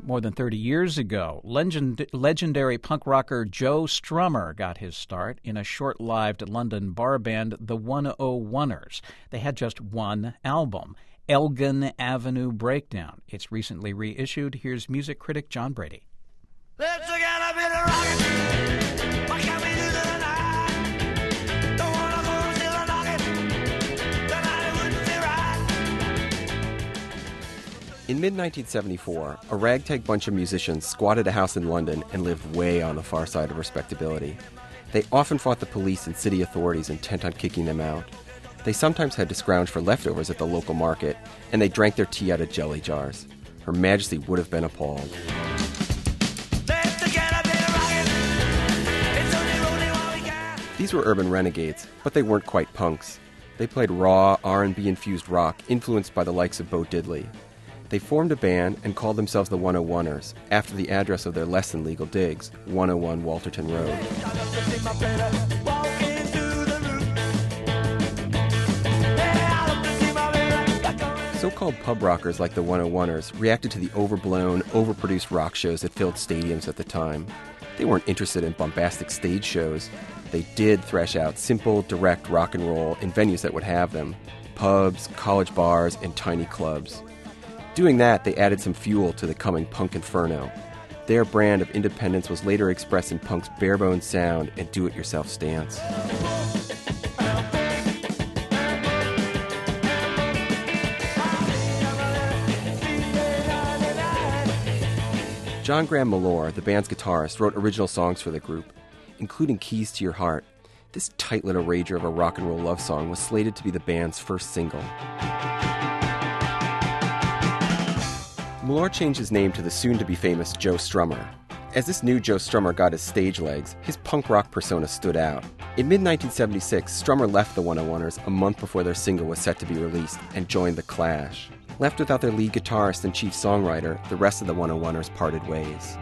More than 30 years ago, legendary punk rocker Joe Strummer got his start in a short-lived London bar band, the 101ers. They had just one album, Elgin Avenue Breakdown. It's recently reissued. Here's music critic John Brady. Let's get a bit of rocket. What can we do tonight? Don't wanna go till a knockin'. Tonight it wouldn't be right. In mid-1974, a ragtag bunch of musicians squatted a house in London and lived way on the far side of respectability. They often fought the police and city authorities intent on kicking them out. They sometimes had to scrounge for leftovers at the local market, and they drank their tea out of jelly jars. Her Majesty would have been appalled. These were urban renegades, but they weren't quite punks. They played raw, R&B-infused rock influenced by the likes of Bo Diddley. They formed a band and called themselves the 101ers, after the address of their less-than-legal digs, 101 Walterton Road. So-called pub rockers like the 101ers reacted to the overblown, overproduced rock shows that filled stadiums at the time. They weren't interested in bombastic stage shows. They did thresh out simple, direct rock and roll in venues that would have them: pubs, college bars, and tiny clubs. Doing that, they added some fuel to the coming punk inferno. Their brand of independence was later expressed in punk's bare-bones sound and do-it-yourself stance. John Graham Mellor, the band's guitarist, wrote original songs for the group, including Keys to Your Heart. This tight little rager of a rock and roll love song was slated to be the band's first single. Mellor changed his name to the soon-to-be-famous Joe Strummer. As this new Joe Strummer got his stage legs, his punk rock persona stood out. In mid-1976, Strummer left the 101ers a month before their single was set to be released and joined The Clash. Left without their lead guitarist and chief songwriter, the rest of the 101ers parted ways.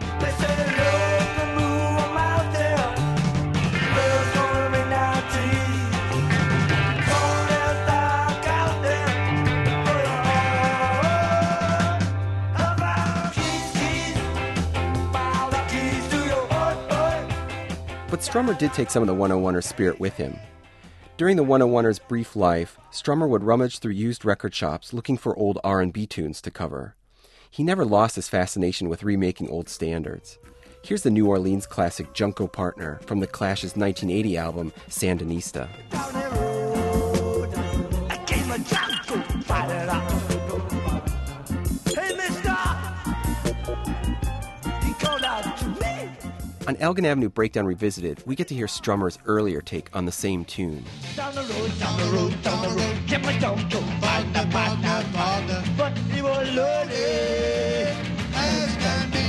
But Strummer did take some of the 101ers' spirit with him. During the 101ers' brief life, Strummer would rummage through used record shops looking for old R&B tunes to cover. He never lost his fascination with remaking old standards. Here's the New Orleans classic Junko Partner from The Clash's 1980 album, Sandinista. On Elgin Avenue Breakdown Revisited, we get to hear Strummer's earlier take on the same tune. Down the road, down the road, down the road, kept my Junko partner, partner, partner. But he was loaded as can be.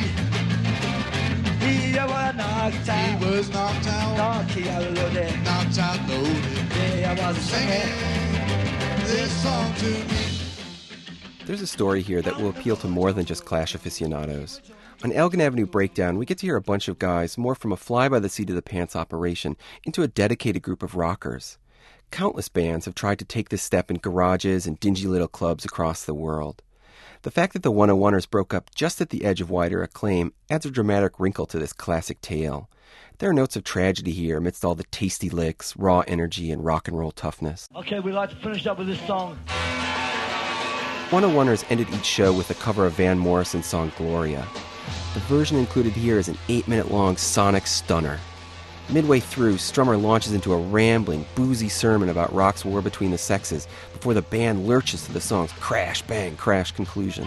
He was knocked out. He was knocked out. Knocked out loaded. Knocked out loaded. Yeah, I was singing this song to me. There's a story here that will appeal to more than just Clash aficionados. On Elgin Avenue Breakdown, we get to hear a bunch of guys morph from a fly-by-the-seat-of-the-pants operation into a dedicated group of rockers. Countless bands have tried to take this step in garages and dingy little clubs across the world. The fact that the 101ers broke up just at the edge of wider acclaim adds a dramatic wrinkle to this classic tale. There are notes of tragedy here amidst all the tasty licks, raw energy, and rock and roll toughness. Okay, we'd like to finish up with this song. 101ers ended each show with a cover of Van Morrison's song Gloria. The version included here is an 8-minute-long sonic stunner. Midway through, Strummer launches into a rambling, boozy sermon about rock's war between the sexes before the band lurches to the song's crash, bang, crash conclusion.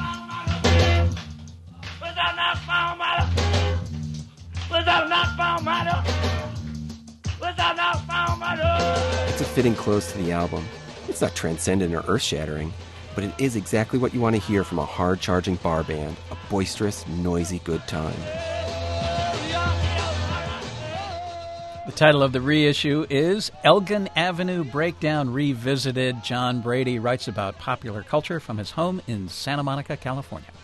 It's a fitting close to the album. It's not transcendent or earth-shattering, but it is exactly what you want to hear from a hard-charging bar band, a boisterous, noisy good time. The title of the reissue is Elgin Avenue Breakdown Revisited. John Brady writes about popular culture from his home in Santa Monica, California.